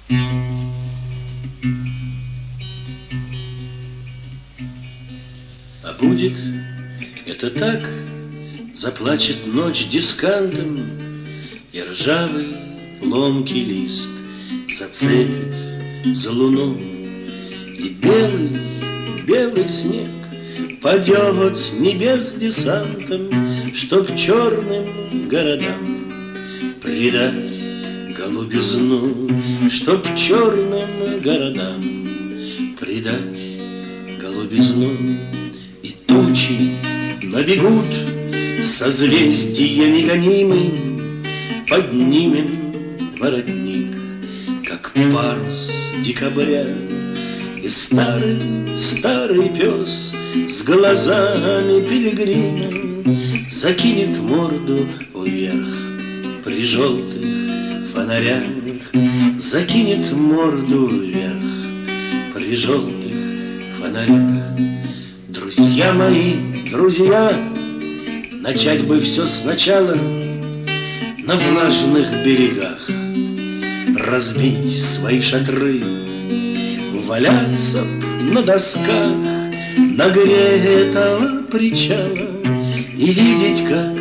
А будет это так, заплачет ночь дискантом, и ржавый ломкий лист зацепит за луну, и белый, белый снег падет с небес десантом, чтоб черным городам придать голубизну, чтоб черным городам придать голубизну. И тучи набегут, созвездия негонимы, поднимем воротник, как парус декабря. И старый, старый пес с глазами пилигрима закинет морду вверх при желтых фонарях, закинет морду вверх при желтых фонарях. Друзья мои, друзья, начать бы все сначала, на влажных берегах разбить свои шатры, валяться на досках нагретого причала и видеть, как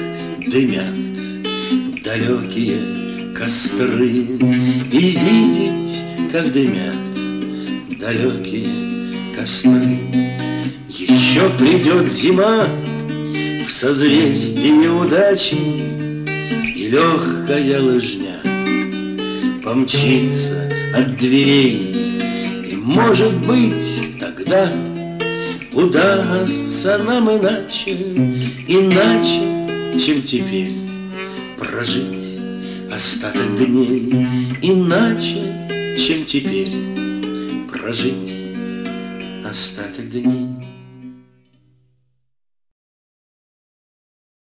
дымят далекие костры, и видеть, как дымят далекие костры. Еще придет зима в созвездии удачи, и легкая лыжня помчится от дверей. И, может быть, тогда удастся нам иначе, иначе, чем теперь, прожить остаток дней, иначе, чем теперь, прожить остаток дней.